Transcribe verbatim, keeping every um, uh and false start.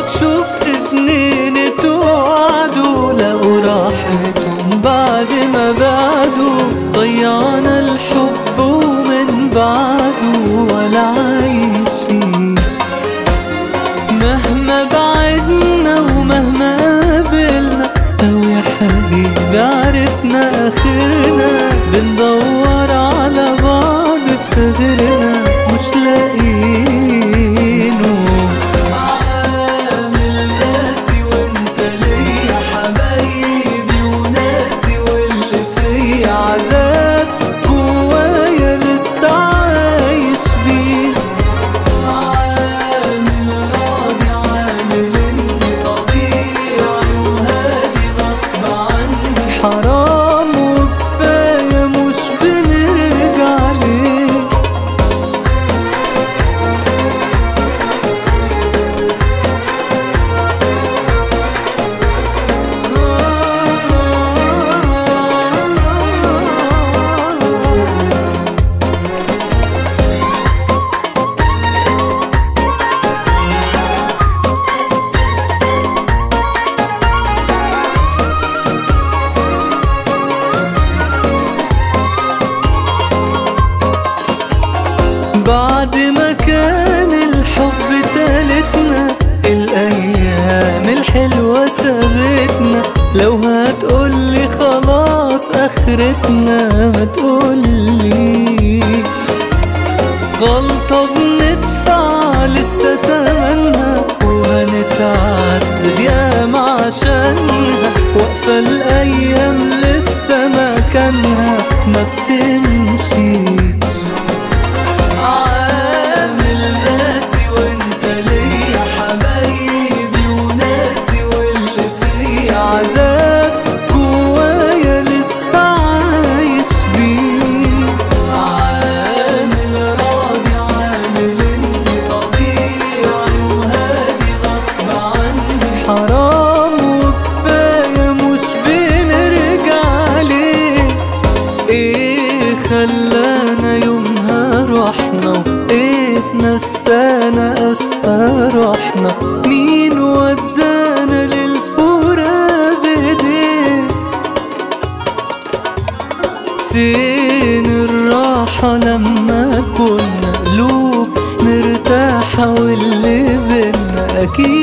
عمرك شفت اتنين اتوعدوا لقوا راحتهم بعد ما بعدوا؟ ضيعنا الحب ومن بعده ولا عايشين. مهما بعدنا ومهما قابلنا لو يا حبيبي عرفنا آخرنا، بندور على بعض في غيرنا مش لاقيينه. عامل ناسي وانت ليا حبايبي وناسي واللي فيا عذاب جوايا لسه عايش بيه. عامل راضي عامل اني طبيعي وهادي غصب عني، حرام وكفاية مش بنرجع ليه. بعد ما كان الحب تالتنا، الأيام الحلوة سابتنا. لو هتقولي خلاص آخرتنا ما تقوليش غلطة بندفع لسه تمنها، وهنتعذب ياما عشانها. واقفة الأيام لسه مكانها ما بتمشيش. عامل ناسي وانت ليا حبايبي وناسي واللي فيا عذاب جوايا لسه عايش بيه. عامل راضي عامل اني طبيعي وهادي غصب عني، حرام وكفاية مش بنرجع ليه. ايه خلانا يومها روحنا وايه نسانا قسى روحنا؟ مين ودانا للفراق بايديه؟ فين الراحة لما كنا قلوب مرتاحة واللي بينا أكيد